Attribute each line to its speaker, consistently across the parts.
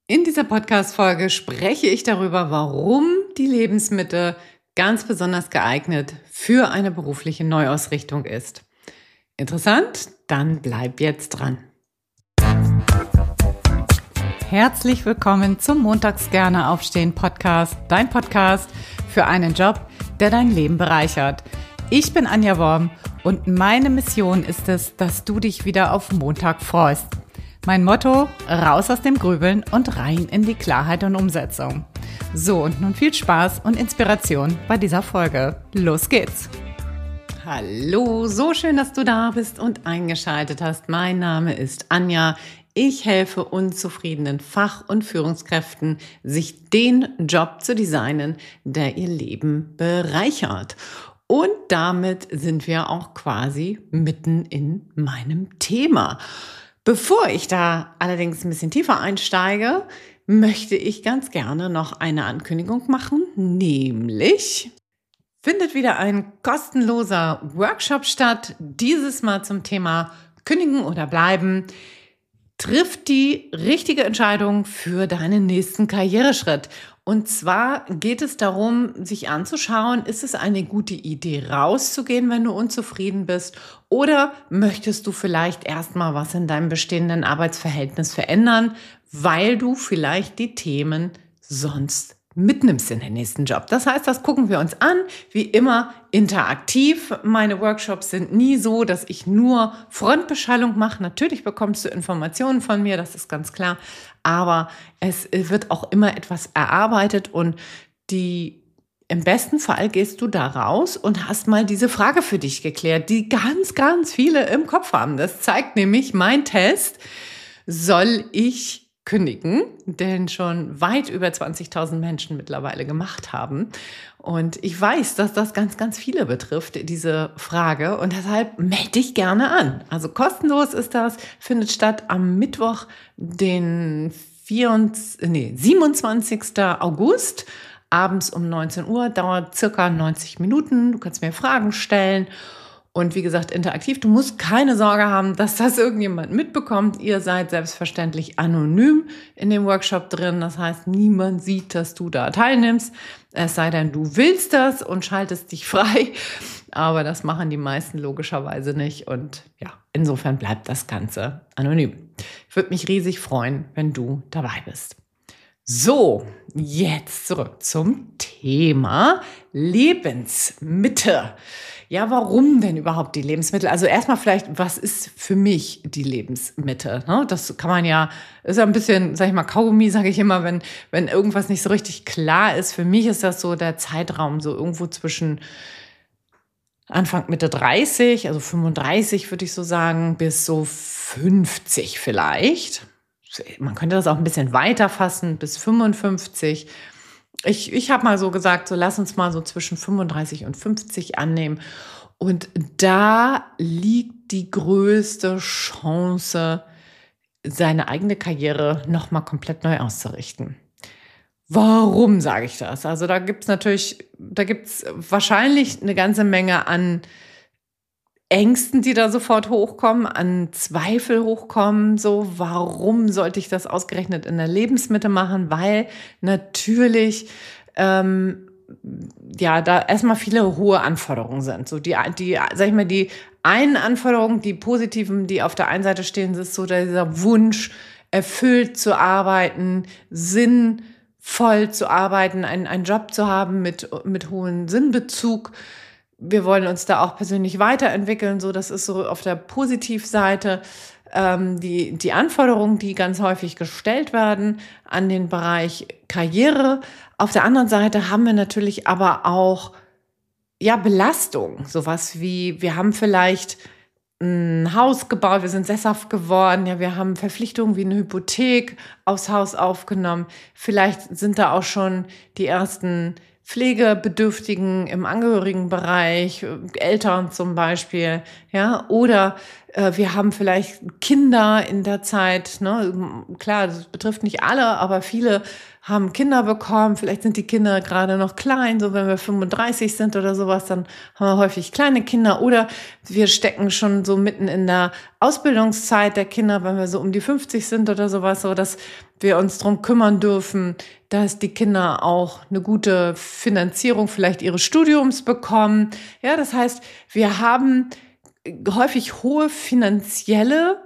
Speaker 1: In dieser Podcast-Folge spreche ich darüber, warum die Lebensmitte ganz besonders geeignet für eine berufliche Neuausrichtung ist. Interessant? Dann bleib jetzt dran. Herzlich willkommen zum Montags gerne aufstehen Podcast, dein Podcast für einen Job, der dein Leben bereichert. Ich bin Anja Worm und meine Mission ist es, dass du dich wieder auf Montag freust. Mein Motto: raus aus dem Grübeln und rein in die Klarheit und Umsetzung. So, und nun viel Spaß und Inspiration bei dieser Folge. Los geht's! Hallo, so schön, dass du da bist und eingeschaltet hast. Mein Name ist Anja. Ich helfe unzufriedenen Fach- und Führungskräften, sich den Job zu designen, der ihr Leben bereichert. Und damit sind wir auch quasi mitten in meinem Thema. Bevor ich da allerdings ein bisschen tiefer einsteige, möchte ich ganz gerne noch eine Ankündigung machen, nämlich findet wieder ein kostenloser Workshop statt, dieses Mal zum Thema Kündigen oder Bleiben. Triff die richtige Entscheidung für deinen nächsten Karriereschritt. Und zwar geht es darum, sich anzuschauen, ist es eine gute Idee, rauszugehen, wenn du unzufrieden bist? Oder möchtest du vielleicht erstmal was in deinem bestehenden Arbeitsverhältnis verändern, weil du vielleicht die Themen sonst mitnimmst in den nächsten Job? Das heißt, das gucken wir uns an, wie immer interaktiv. Meine Workshops sind nie so, dass ich nur Frontbeschallung mache. Natürlich bekommst du Informationen von mir, das ist ganz klar, aber es wird auch immer etwas erarbeitet und im besten Fall gehst du da raus und hast mal diese Frage für dich geklärt, die ganz, ganz viele im Kopf haben. Das zeigt nämlich mein Test: Soll ich kündigen, den schon weit über 20.000 Menschen mittlerweile gemacht haben. Und ich weiß, dass das ganz, ganz viele betrifft, diese Frage. Und deshalb melde dich gerne an. Also kostenlos ist das, findet statt am Mittwoch, den 27. August, abends um 19 Uhr, dauert circa 90 Minuten. Du kannst mir Fragen stellen. Und wie gesagt, interaktiv. Du musst keine Sorge haben, dass das irgendjemand mitbekommt. Ihr seid selbstverständlich anonym in dem Workshop drin. Das heißt, niemand sieht, dass du da teilnimmst. Es sei denn, du willst das und schaltest dich frei. Aber das machen die meisten logischerweise nicht. Und ja, insofern bleibt das Ganze anonym. Ich würde mich riesig freuen, wenn du dabei bist. So, jetzt zurück zum Thema Lebensmitte. Ja, warum denn überhaupt die Lebensmittel? Also erstmal vielleicht, was ist für mich die Lebensmitte? Das kann man ja, ist ja ein bisschen, sag ich mal, Kaugummi, sage ich immer, wenn irgendwas nicht so richtig klar ist. Für mich ist das so der Zeitraum, so irgendwo zwischen Anfang Mitte 30, also 35 würde ich so sagen, bis so 50 vielleicht. Man könnte das auch ein bisschen weiter fassen, bis 55. Ich habe mal so gesagt, so lass uns mal so zwischen 35 und 50 annehmen. Und da liegt die größte Chance, seine eigene Karriere nochmal komplett neu auszurichten. Warum sage ich das? Also da gibt's wahrscheinlich eine ganze Menge an Ängsten, die da sofort hochkommen, an Zweifel hochkommen, so, warum sollte ich das ausgerechnet in der Lebensmitte machen? Weil natürlich, da erstmal viele hohe Anforderungen sind. So sag ich mal, die einen Anforderungen, die positiven, die auf der einen Seite stehen, ist so dieser Wunsch, erfüllt zu arbeiten, sinnvoll zu arbeiten, einen Job zu haben mit hohem Sinnbezug. Wir wollen uns da auch persönlich weiterentwickeln, so, das ist so auf der Positivseite die Anforderungen, die ganz häufig gestellt werden an den Bereich Karriere. Auf der anderen Seite haben wir natürlich aber auch Belastung, sowas wie, wir haben vielleicht ein Haus gebaut, wir sind sesshaft geworden, wir haben Verpflichtungen wie eine Hypothek aufs Haus aufgenommen, vielleicht sind da auch schon die ersten Pflegebedürftigen im Angehörigenbereich, Eltern zum Beispiel, oder Wir haben vielleicht Kinder in der Zeit, ne? Klar, das betrifft nicht alle, aber viele haben Kinder bekommen. Vielleicht sind die Kinder gerade noch klein, so wenn wir 35 sind oder sowas, dann haben wir häufig kleine Kinder. Oder wir stecken schon so mitten in der Ausbildungszeit der Kinder, wenn wir so um die 50 sind oder sowas, so dass wir uns drum kümmern dürfen, dass die Kinder auch eine gute Finanzierung vielleicht ihres Studiums bekommen. Ja, das heißt, wir haben häufig hohe finanzielle,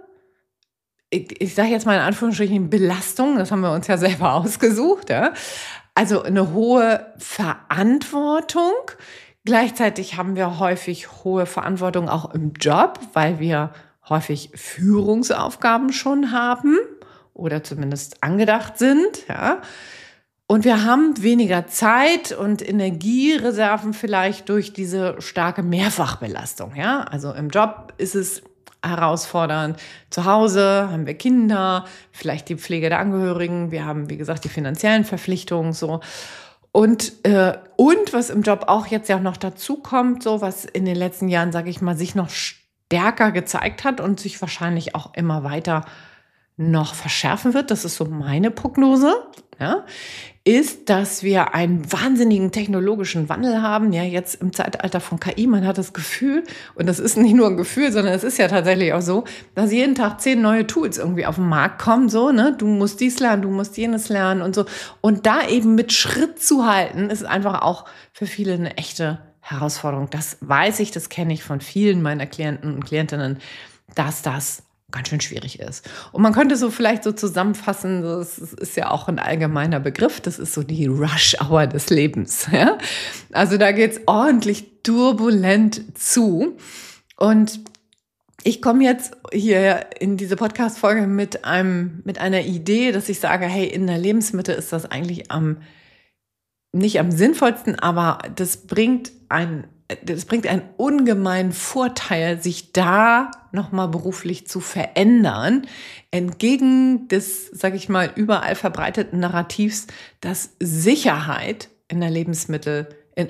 Speaker 1: ich sage jetzt mal in Anführungsstrichen Belastung, das haben wir uns ja selber ausgesucht, ja? Also eine hohe Verantwortung. Gleichzeitig haben wir häufig hohe Verantwortung auch im Job, weil wir häufig Führungsaufgaben schon haben oder zumindest angedacht sind, ja. Und wir haben weniger Zeit und Energiereserven vielleicht durch diese starke Mehrfachbelastung, ja. Also im Job ist es herausfordernd. Zu Hause haben wir Kinder, vielleicht die Pflege der Angehörigen. Wir haben, wie gesagt, die finanziellen Verpflichtungen so. Und was im Job auch jetzt ja noch dazu kommt, so was in den letzten Jahren, sage ich mal, sich noch stärker gezeigt hat und sich wahrscheinlich auch immer weiter noch verschärfen wird, das ist so meine Prognose, ja, ist, dass wir einen wahnsinnigen technologischen Wandel haben, ja, jetzt im Zeitalter von KI, man hat das Gefühl, und das ist nicht nur ein Gefühl, sondern es ist ja tatsächlich auch so, dass jeden Tag 10 neue Tools irgendwie auf den Markt kommen, so, ne, du musst dies lernen, du musst jenes lernen und so, und da eben mit Schritt zu halten, ist einfach auch für viele eine echte Herausforderung. Das weiß ich, das kenne ich von vielen meiner Klienten und Klientinnen, dass das ganz schön schwierig ist. Und man könnte so vielleicht so zusammenfassen, das ist ja auch ein allgemeiner Begriff, das ist so die Rush-Hour des Lebens. Ja? Also da geht's ordentlich turbulent zu. Und ich komme jetzt hier in diese Podcast-Folge mit einer Idee, dass ich sage, hey, in der Lebensmitte ist das eigentlich nicht am sinnvollsten, aber das bringt einen ungemeinen Vorteil, sich da nochmal beruflich zu verändern, entgegen des, sage ich mal, überall verbreiteten Narrativs, dass Sicherheit in der Lebensmitte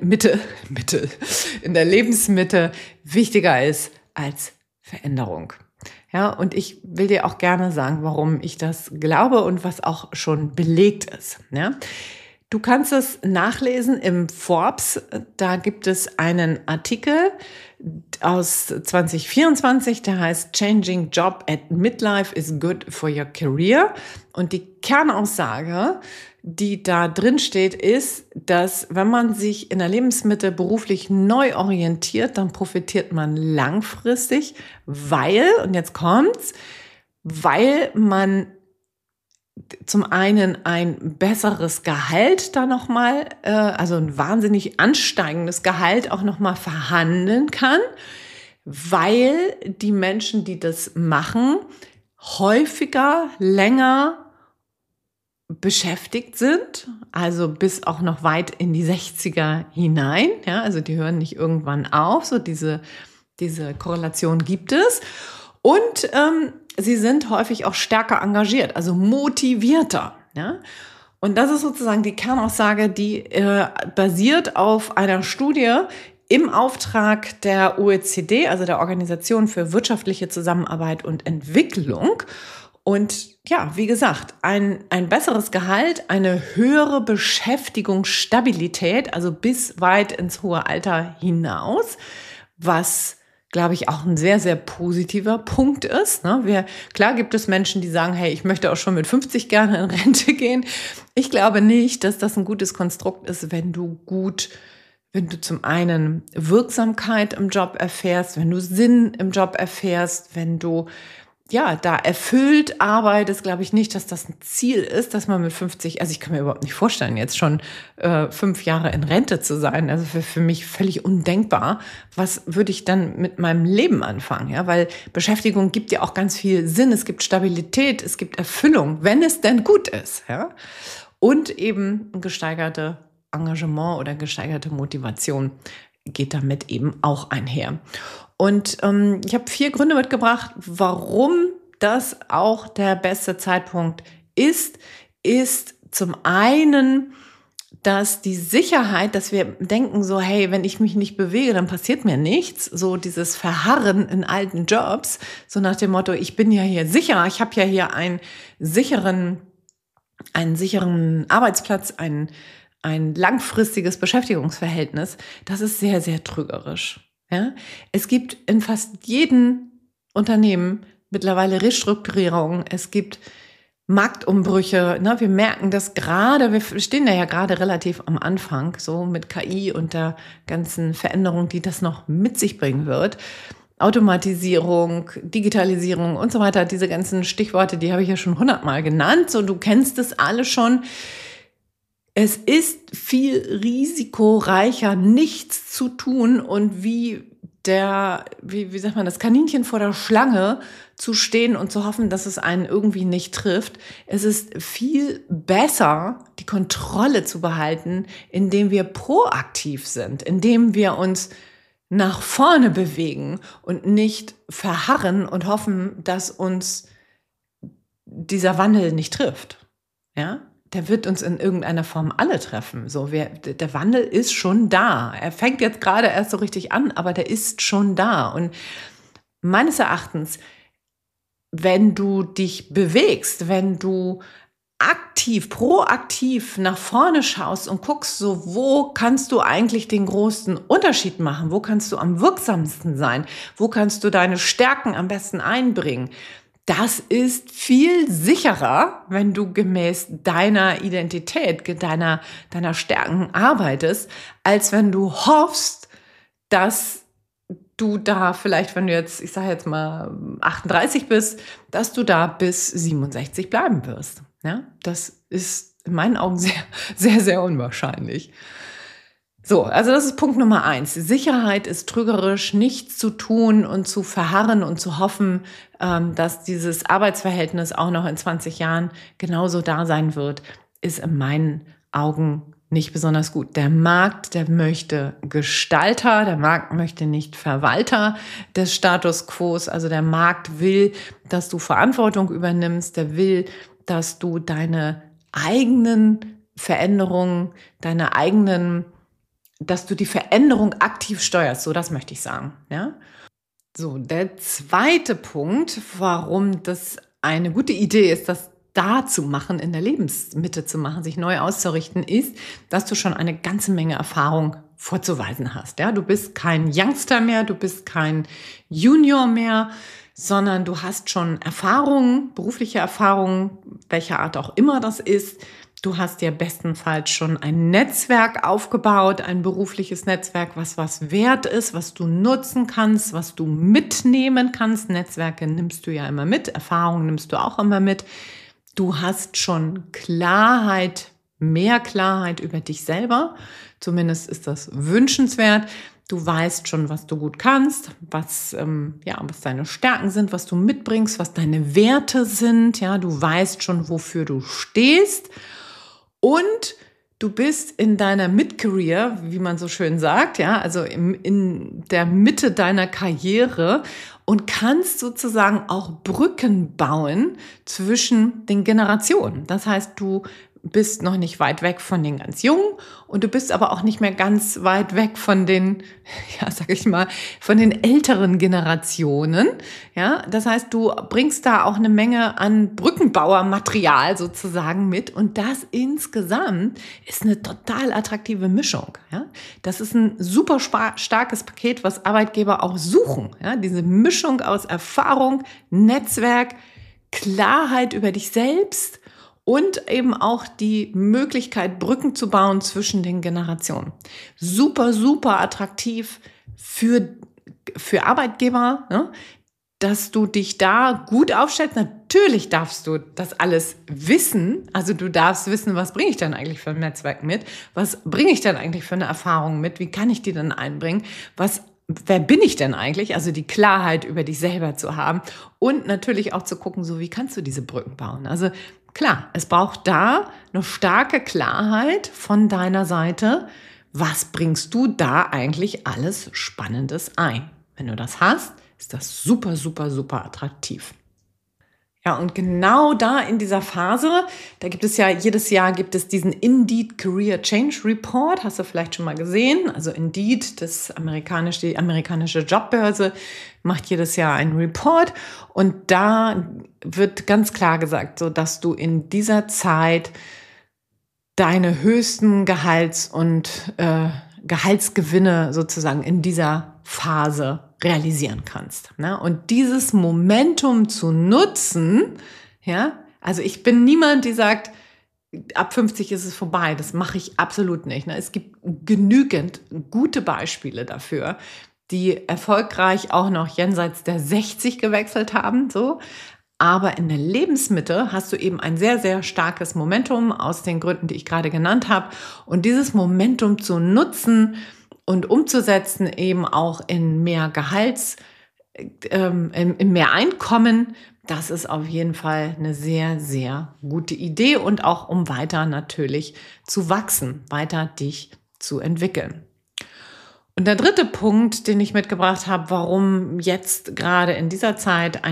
Speaker 1: wichtiger ist als Veränderung. Ja, und ich will dir auch gerne sagen, warum ich das glaube und was auch schon belegt ist. Ja. Du kannst es nachlesen im Forbes. Da gibt es einen Artikel aus 2024, der heißt Changing Job at Midlife is good for your career. Und die Kernaussage, die da drin steht, ist, dass wenn man sich in der Lebensmitte beruflich neu orientiert, dann profitiert man langfristig, und jetzt kommt's, weil man zum einen ein besseres Gehalt da nochmal, also ein wahnsinnig ansteigendes Gehalt auch nochmal verhandeln kann, weil die Menschen, die das machen, häufiger, länger beschäftigt sind, also bis auch noch weit in die 60er hinein. Ja, also die hören nicht irgendwann auf, so diese Korrelation gibt es. Und sie sind häufig auch stärker engagiert, also motivierter. Ja? Und das ist sozusagen die Kernaussage, die basiert auf einer Studie im Auftrag der OECD, also der Organisation für wirtschaftliche Zusammenarbeit und Entwicklung. Und ja, wie gesagt, ein besseres Gehalt, eine höhere Beschäftigungsstabilität, also bis weit ins hohe Alter hinaus, was, glaube ich, auch ein sehr, sehr positiver Punkt ist. Ne? Klar gibt es Menschen, die sagen, hey, ich möchte auch schon mit 50 gerne in Rente gehen. Ich glaube nicht, dass das ein gutes Konstrukt ist, wenn du zum einen Wirksamkeit im Job erfährst, wenn du Sinn im Job erfährst, wenn du da erfüllt arbeitest, glaube ich nicht, dass das ein Ziel ist, dass man mit 50, also ich kann mir überhaupt nicht vorstellen, jetzt schon 5 Jahre in Rente zu sein. Also für mich völlig undenkbar. Was würde ich dann mit meinem Leben anfangen? Ja, weil Beschäftigung gibt ja auch ganz viel Sinn. Es gibt Stabilität, es gibt Erfüllung, wenn es denn gut ist. Ja, und eben ein gesteigerte Engagement oder gesteigerte Motivation geht damit eben auch einher. Und ich habe 4 Gründe mitgebracht, warum das auch der beste Zeitpunkt ist zum einen
Speaker 2: dass die Sicherheit, dass wir denken so, hey, wenn ich mich nicht bewege, dann passiert mir nichts. So dieses Verharren in alten Jobs, so nach dem Motto, ich bin ja hier sicher, ich habe ja hier einen sicheren Arbeitsplatz, ein langfristiges Beschäftigungsverhältnis. Das ist sehr, sehr trügerisch. Ja? Es gibt in fast jedem Unternehmen mittlerweile Restrukturierungen. Es gibt Marktumbrüche, ne? Wir merken das gerade, wir stehen da ja gerade relativ am Anfang, so mit KI und der ganzen Veränderung, die das noch mit sich bringen wird. Automatisierung, Digitalisierung und so weiter, diese ganzen Stichworte, die habe ich ja schon 100-mal genannt, so du kennst es alle schon. Es ist viel risikoreicher, nichts zu tun und wie sagt man, das Kaninchen vor der Schlange zu stehen und zu hoffen, dass es einen irgendwie nicht trifft. Es ist viel besser, die Kontrolle zu behalten, indem wir proaktiv sind, indem wir uns nach vorne bewegen und nicht verharren und hoffen, dass uns dieser Wandel nicht trifft. Ja? Der wird uns in irgendeiner Form alle treffen. So, der Wandel ist schon da. Er fängt jetzt gerade erst so richtig an, aber der ist schon da. Und meines Erachtens, wenn du dich bewegst, wenn du proaktiv nach vorne schaust und guckst, so, wo kannst du eigentlich den großen Unterschied machen? Wo kannst du am wirksamsten sein? Wo kannst du deine Stärken am besten einbringen? Das ist viel sicherer, wenn du gemäß deiner Identität, deiner Stärken arbeitest, als wenn du hoffst, dass du da vielleicht, wenn du jetzt, ich sage jetzt mal 38 bist, dass du da bis 67 bleiben wirst. Ja, das ist in meinen Augen sehr, sehr, sehr unwahrscheinlich. So, also das ist Punkt Nummer 1. Sicherheit ist trügerisch, nichts zu tun und zu verharren und zu hoffen, dass dieses Arbeitsverhältnis auch noch in 20 Jahren genauso da sein wird, ist in meinen Augen nicht besonders gut. Der Markt, der möchte Gestalter, der Markt möchte nicht Verwalter des Status Quo. Also der Markt will, dass du Verantwortung übernimmst, der will, dass du deine eigenen Veränderungen, dass du die Veränderung aktiv steuerst. So, das möchte ich sagen. Ja? So, der zweite Punkt, warum das eine gute Idee ist, das da zu machen, in der Lebensmitte zu machen, sich neu auszurichten, ist, dass du schon eine ganze Menge Erfahrung vorzuweisen hast. Ja? Du bist kein Youngster mehr, du bist kein Junior mehr, sondern du hast schon Erfahrungen, berufliche Erfahrungen, welcher Art auch immer das ist. Du hast dir bestenfalls schon ein Netzwerk aufgebaut, ein berufliches Netzwerk, was wert ist, was du nutzen kannst, was du mitnehmen kannst. Netzwerke nimmst du ja immer mit, Erfahrungen nimmst du auch immer mit. Du hast schon mehr Klarheit über dich selber. Zumindest ist das wünschenswert. Du weißt schon, was du gut kannst, was deine Stärken sind, was du mitbringst, was deine Werte sind. Ja, du weißt schon, wofür du stehst. Und du bist in deiner Mid-Career, wie man so schön sagt, ja, also in der Mitte deiner Karriere und kannst sozusagen auch Brücken bauen zwischen den Generationen. Das heißt, du bist noch nicht weit weg von den ganz Jungen und du bist aber auch nicht mehr ganz weit weg von den, von den älteren Generationen. Ja, das heißt, du bringst da auch eine Menge an Brückenbauermaterial sozusagen mit und das insgesamt ist eine total attraktive Mischung. Ja, das ist ein super starkes Paket, was Arbeitgeber auch suchen. Ja, diese Mischung aus Erfahrung, Netzwerk, Klarheit über dich selbst und eben auch die Möglichkeit, Brücken zu bauen zwischen den Generationen. Super, super attraktiv für Arbeitgeber, ne? Dass du dich da gut aufstellst. Natürlich darfst du das alles wissen. Also du darfst wissen, was bringe ich denn eigentlich für ein Netzwerk mit? Was bringe ich denn eigentlich für eine Erfahrung mit? Wie kann ich die denn einbringen? Wer bin ich denn eigentlich? Also die Klarheit über dich selber zu haben und natürlich auch zu gucken, so wie kannst du diese Brücken bauen? Also klar, es braucht da eine starke Klarheit von deiner Seite. Was bringst du da eigentlich alles Spannendes ein? Wenn du das hast, ist das super, super, super attraktiv. Ja, und genau da in dieser Phase, da gibt es ja, jedes Jahr gibt es diesen Indeed Career Change Report, hast du vielleicht schon mal gesehen. Also Indeed, die amerikanische Jobbörse, macht jedes Jahr einen Report. Und da wird ganz klar gesagt, so dass du in dieser Zeit deine höchsten Gehaltsgewinne sozusagen in dieser Phase realisieren kannst. Ne? Und dieses Momentum zu nutzen, ja, also ich bin niemand, die sagt, ab 50 ist es vorbei. Das mache ich absolut nicht. Ne? Es gibt genügend gute Beispiele dafür, die erfolgreich auch noch jenseits der 60 gewechselt haben, so. Aber in der Lebensmitte hast du eben ein sehr, sehr starkes Momentum aus den Gründen, die ich gerade genannt habe. Und dieses Momentum zu nutzen und umzusetzen eben auch in mehr in mehr Einkommen, das ist auf jeden Fall eine sehr, sehr gute Idee und auch um weiter natürlich zu wachsen, weiter dich zu entwickeln. Und der dritte Punkt, den ich mitgebracht habe, warum jetzt gerade in dieser Zeit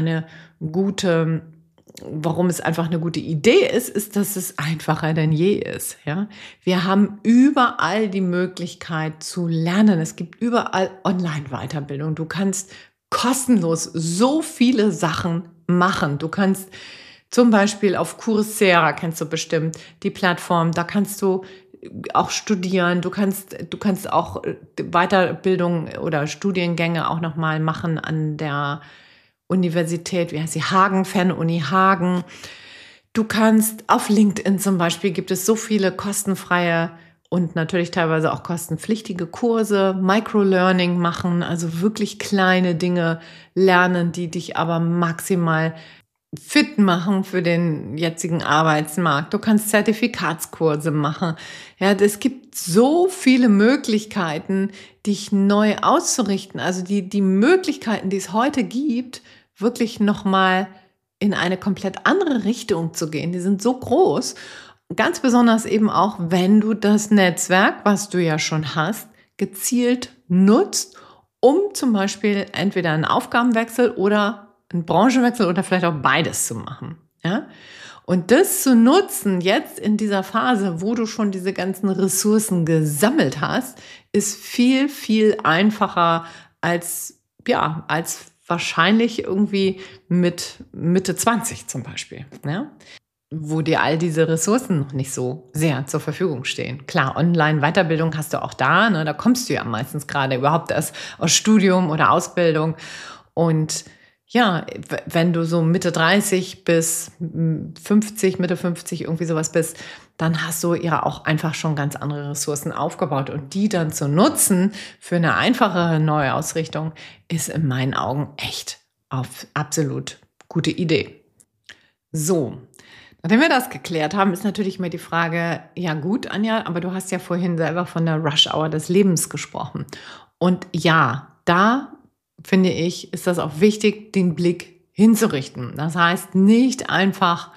Speaker 2: warum es einfach eine gute Idee ist, dass es einfacher denn je ist. Ja? Wir haben überall die Möglichkeit zu lernen. Es gibt überall Online-Weiterbildung. Du kannst kostenlos so viele Sachen machen. Du kannst zum Beispiel auf Coursera, kennst du bestimmt, die Plattform, da kannst du auch studieren. Du kannst auch Weiterbildung oder Studiengänge auch nochmal machen an der Universität, wie heißt sie, Hagen, Fernuni Hagen. Du kannst auf LinkedIn zum Beispiel, gibt es so viele kostenfreie und natürlich teilweise auch kostenpflichtige Kurse, Microlearning machen, also wirklich kleine Dinge lernen, die dich aber maximal fit machen für den jetzigen Arbeitsmarkt. Du kannst Zertifikatskurse machen. Ja, es gibt so viele Möglichkeiten, dich neu auszurichten. Also die Möglichkeiten, die es heute gibt, wirklich nochmal in eine komplett andere Richtung zu gehen. Die sind so groß. Ganz besonders eben auch, wenn du das Netzwerk, was du ja schon hast, gezielt nutzt, um zum Beispiel entweder einen Aufgabenwechsel oder einen Branchenwechsel oder vielleicht auch beides zu machen. Ja? Und das zu nutzen jetzt in dieser Phase, wo du schon diese ganzen Ressourcen gesammelt hast, ist viel, viel einfacher als wahrscheinlich irgendwie mit Mitte 20 zum Beispiel, ja? Wo dir all diese Ressourcen noch nicht so sehr zur Verfügung stehen. Klar, Online-Weiterbildung hast du auch da, ne? Da kommst du ja meistens gerade überhaupt erst aus Studium oder Ausbildung. Und ja, wenn du so Mitte 30 bis 50, Mitte 50 irgendwie sowas bist, dann hast du ja auch einfach schon ganz andere Ressourcen aufgebaut. Und die dann zu nutzen für eine einfachere Neuausrichtung ist in meinen Augen echt absolut gute Idee. So, nachdem wir das geklärt haben, ist natürlich mir die Frage, ja gut, Anja, aber du hast ja vorhin selber von der Rush-Hour des Lebens gesprochen. Und ja, da finde ich, ist das auch wichtig, den Blick hinzurichten. Das heißt, nicht einfach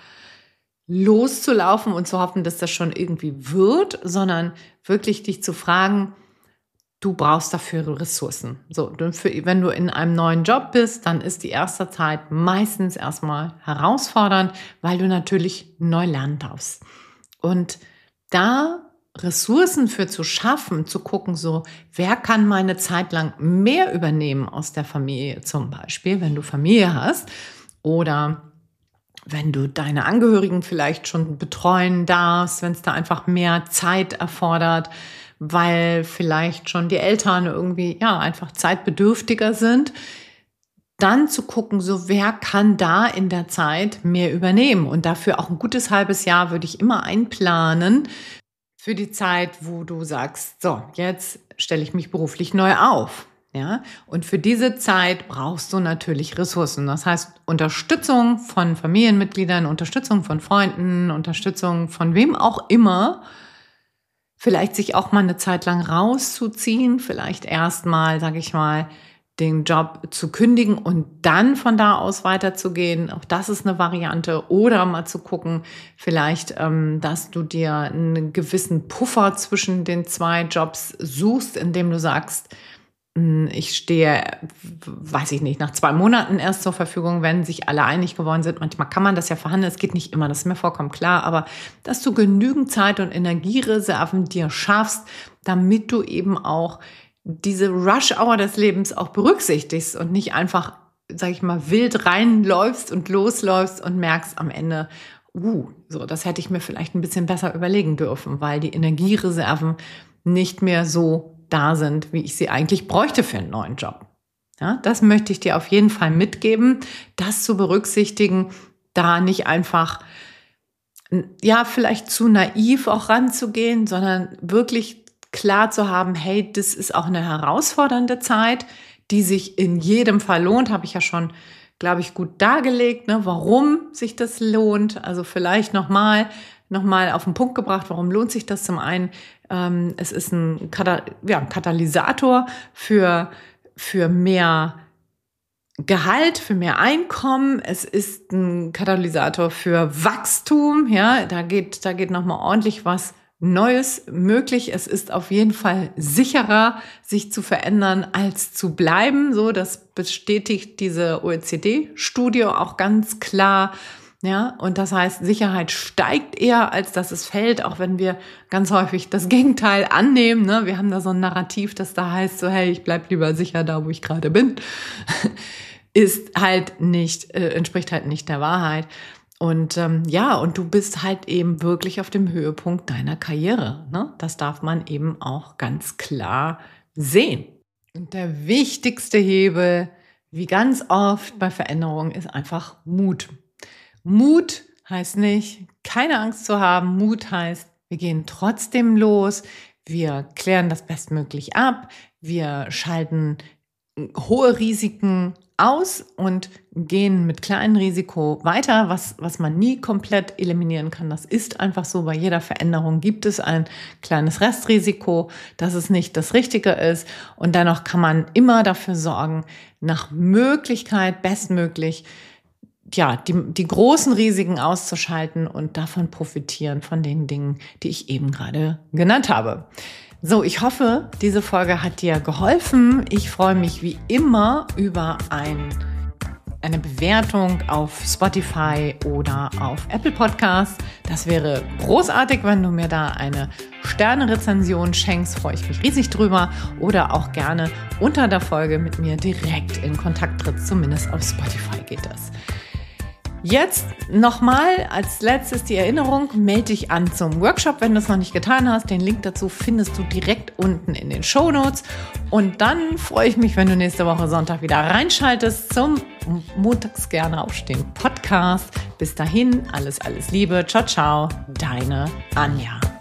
Speaker 2: loszulaufen und zu hoffen, dass das schon irgendwie wird, sondern wirklich dich zu fragen, du brauchst dafür Ressourcen. So, wenn du in einem neuen Job bist, dann ist die erste Zeit meistens erstmal herausfordernd, weil du natürlich neu lernen darfst. Und da Ressourcen für zu schaffen, zu gucken, so, wer kann meine Zeit lang mehr übernehmen aus der Familie zum Beispiel, wenn du Familie hast oder wenn du deine Angehörigen vielleicht schon betreuen darfst, wenn es da einfach mehr Zeit erfordert, weil vielleicht schon die Eltern irgendwie, ja, einfach zeitbedürftiger sind, dann zu gucken, so, wer kann da in der Zeit mehr übernehmen und dafür auch ein gutes halbes Jahr würde ich immer einplanen, für die Zeit, wo du sagst, so, jetzt stelle ich mich beruflich neu auf. Ja? Und für diese Zeit brauchst du natürlich Ressourcen. Das heißt, Unterstützung von Familienmitgliedern, Unterstützung von Freunden, Unterstützung von wem auch immer. Vielleicht sich auch mal eine Zeit lang rauszuziehen, vielleicht erstmal, sage ich mal, den Job zu kündigen und dann von da aus weiterzugehen. Auch das ist eine Variante. Oder mal zu gucken, vielleicht, dass du dir einen gewissen Puffer zwischen den zwei Jobs suchst, indem du sagst, Ich stehe, weiß ich nicht, nach 2 Monaten erst zur Verfügung, wenn sich alle einig geworden sind. Manchmal kann man das ja verhandeln, es geht nicht immer, das ist mir vollkommen klar, aber dass du genügend Zeit und Energiereserven dir schaffst, damit du eben auch diese Rush-Hour des Lebens auch berücksichtigst und nicht einfach, sag ich mal, wild reinläufst und losläufst und merkst am Ende, so, das hätte ich mir vielleicht ein bisschen besser überlegen dürfen, weil die Energiereserven nicht mehr so da sind, wie ich sie eigentlich bräuchte für einen neuen Job. Ja, das möchte ich dir auf jeden Fall mitgeben, das zu berücksichtigen, da nicht einfach, ja, vielleicht zu naiv auch ranzugehen, sondern wirklich klar zu haben, hey, das ist auch eine herausfordernde Zeit, die sich in jedem Fall lohnt, habe ich ja schon, glaube ich, gut dargelegt, ne, warum sich das lohnt. Also vielleicht nochmal auf den Punkt gebracht, warum lohnt sich das? Zum einen, es ist ein Katalysator für mehr Gehalt, für mehr Einkommen. Es ist ein Katalysator für Wachstum. Ja, da geht nochmal ordentlich was Neues möglich. Es ist auf jeden Fall sicherer, sich zu verändern, als zu bleiben. So, das bestätigt diese OECD-Studie auch ganz klar. Ja, und das heißt, Sicherheit steigt eher, als dass es fällt, auch wenn wir ganz häufig das Gegenteil annehmen. Ne? Wir haben da so ein Narrativ, das da heißt so, hey, ich bleib lieber sicher da, wo ich gerade bin. Entspricht halt nicht der Wahrheit. Und und du bist halt eben wirklich auf dem Höhepunkt deiner Karriere. Ne? Das darf man eben auch ganz klar sehen. Und der wichtigste Hebel, wie ganz oft bei Veränderungen, ist einfach Mut. Mut heißt nicht, keine Angst zu haben. Mut heißt, wir gehen trotzdem los. Wir klären das bestmöglich ab. Wir schalten hohe Risiken aus und gehen mit kleinem Risiko weiter, was man nie komplett eliminieren kann. Das ist einfach so. Bei jeder Veränderung gibt es ein kleines Restrisiko, dass es nicht das Richtige ist. Und dennoch kann man immer dafür sorgen, nach Möglichkeit bestmöglich die großen Risiken auszuschalten und davon profitieren, von den Dingen, die ich eben gerade genannt habe. So, ich hoffe, diese Folge hat dir geholfen. Ich freue mich wie immer über eine Bewertung auf Spotify oder auf Apple Podcasts. Das wäre großartig, wenn du mir da eine Sterne-Rezension schenkst, freue ich mich riesig drüber. Oder auch gerne unter der Folge mit mir direkt in Kontakt trittst. Zumindest auf Spotify geht das. Jetzt nochmal als letztes die Erinnerung, melde dich an zum Workshop, wenn du es noch nicht getan hast. Den Link dazu findest du direkt unten in den Shownotes. Und dann freue ich mich, wenn du nächste Woche Sonntag wieder reinschaltest zum Montags gerne aufstehen Podcast. Bis dahin, alles Liebe. Ciao, ciao, deine Anja.